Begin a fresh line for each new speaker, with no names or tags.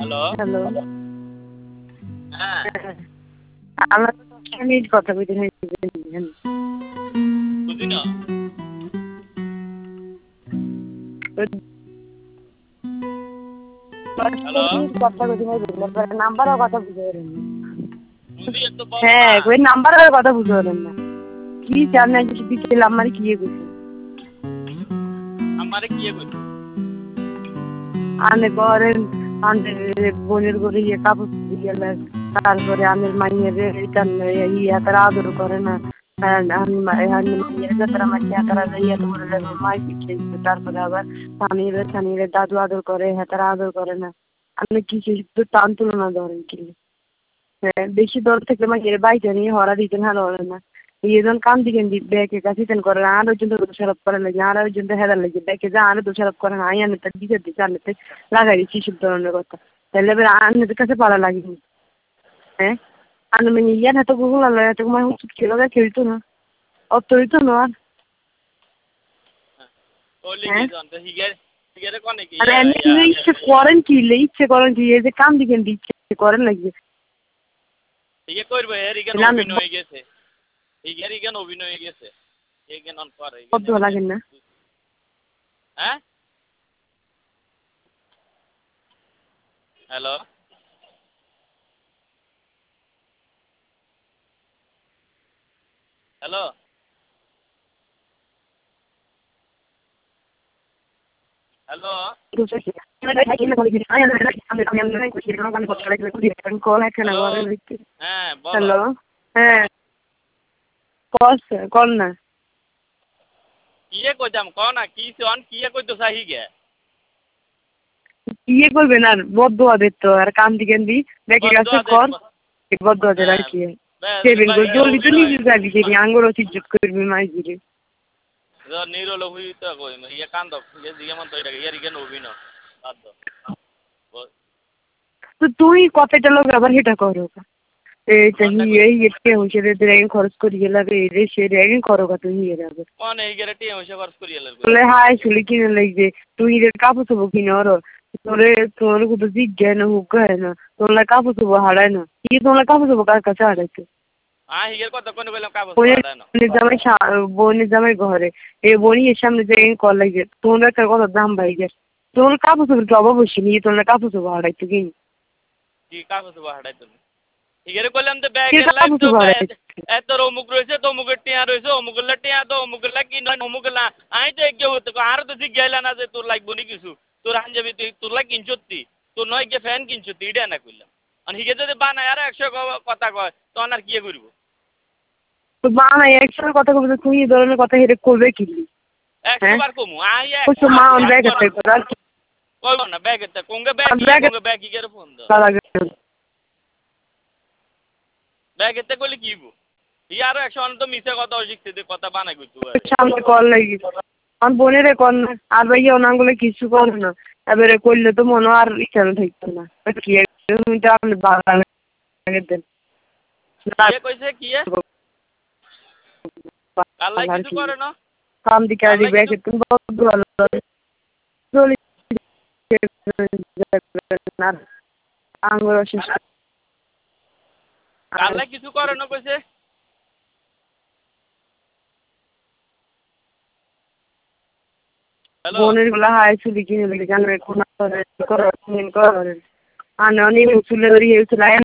Hello
hello.
হ্যাঁ
আমরা তো 10 মিনিট কথা কইতে হইছে।
বুঝি না হ্যালো
কথা কইতে হইছে নাম্বারও কথা বুঝতে পারেন না।
বুঝি একটু বলো
হ্যাঁ
না
ওই নাম্বারের কথা বুঝতে পারেন না। কি জানেন যে বিকেল আমার কি কইছে
আমারে কি কইছো
আনে করেন আনে বোনের করে ইয়ে কাপড় দিয়ে তারপরে আনের মাইয়ের রিটার্ন ইয়ে তারা আদর করে না তারপরে আবার স্বামীর দাদু আদর করে হ্যাঁ তারা আদর করে না আপনি কি টান তুলনা ধরেন কি হ্যাঁ বেশি দর থেকে মাইয়ের বাইরে নিয়ে হরা দিতেন হ্যাঁ ধরেন না ইয়েজন কান দিকেন ব্যাগে কাছে করে আরো জন্য দোষারোপ করে লাগে আর জন্য হেদার লাগে ব্যাগে যা আরো দোষারোপ করে না আই আনে তার দিকে দিচ্ছে আনতে লাগাই দিচ্ছি সব ধরনের কথা তাহলে এবার আনদের কাছে পালা লাগেনি হ্যাঁ আনন্দ ইয়ার হাতে গুগল আলো এত তোমার উচিত খেলো খেলতো না অত হইতো না আর
ওলি কি জানতে হিগারে কোনে কি
আর এমনি ইচ্ছে করেন কি এই যে কাম দিকেন ইচ্ছে করেন লাগবে
ইয়ে করবে এর ইগান অভিনয় হয়ে গেছে ইগান অভিনয় হয়ে গেছে ইগান অন করে
কত লাগেন না
হ্যাঁ হ্যালো হ্যালো হ্যালো হ্যাঁ বলো
হ্যালো হ্যাঁ কল না
কিয়ে কইতাম ক না কি সন কিয়ে কইতো সাহি গে
ইয়ে করবেন আর বদুয়া দিত আর কান দিকেন দি দেখে গেছে কর বদুয়া দেয় আর কি সেবেন করে জলদি তো নিজে যাবি কি আঙ্গুর ইজ্জত করবি মাইজিরে
নিরল হইতো কই ইয়ে কান্দ ইয়ে দিকে মন তো এটা ইয়ার ইগে নবি না বাদ
তো তুই কতটা লোক আবার হেটা করো এইটা এই এতে হইছে রে ড্রাইভিং খরচ করি গেলা রে রে সে ড্রাইভিং করো কত হিয়ে যাবে
কোন এই গেরে টি হইছে খরচ করি এলার
বলে হাই চুলি কিনে লাগবে তুই রে কাপড় চোপড় কিনে ওর তোর কত জিজ্ঞাসা না হুক না তোর কাপড় চোপড় হারায় না কি তোর কাপড় চোপড় কার কাছে হারাইছে
হিগের কথা কোন বললাম কাগজ
বোনের জামাই ঘরে এই বোনই এর সামনে যে কল লাগে তোর একটা কত দাম ভাই গেছে তোর কাপড় চোপড় কি অভাব হচ্ছে নিয়ে তোর কাপড় চোপড় হারাইতো কি
কাগজ হারাই তুমি হিগের কইলাম তো ব্যাগের লাইফ তো এত অমুক রয়েছে তো অমুকের টিয়া রয়েছে অমুকের টিয়া তো অমুকের কি নয় অমুকের না আমি তো এগিয়ে হতে আর তো জিজ্ঞাইলা না যে তোর লাগবো নি কিছু তোর আন যাবি তুই তোর লাগ কিনছতি তোর নয় গিয়ে ফ্যান কিনছতি এটা না কইলাম আর হিগে যদি বানায় আর 100 কথা কয় তখন আর কি করবো
তো মা নাই একসাথে কথা বলতে তুই এই ধরনের কথা হেরে করবে কি
100 বার কমু আই
মা অন ব্যাগ আছে
কইব না ব্যাগ এতে কোঙ্গে ব্যাগ হিগের ফোন দাও ব্যাগ এতে কইলে কি হইব ইয়ারও 100 তো মিছে কথা শিখতে দে কথা বানাই কইতো
সামনে কল লাগি আমার বোনেরে কল না আর ভাইয়া অনাগুলো কিছু করে না এবারে করলে তো মনে আর ইচ্ছা থাকতো না কি আপনি বাগানে দেন
কইছে কি আল্লাহ কিছু করে না
কাম দিকে আর ব্যাগে তুমি বহুত ভালো আঙ্গুর অসুস্থ
আল্লাহ কিছু করে না কইছে
বোনের গুলা হাই চুলি কিনে লেগে জানবে কোন করে আনে অনেক চুলে ধরি চুলাই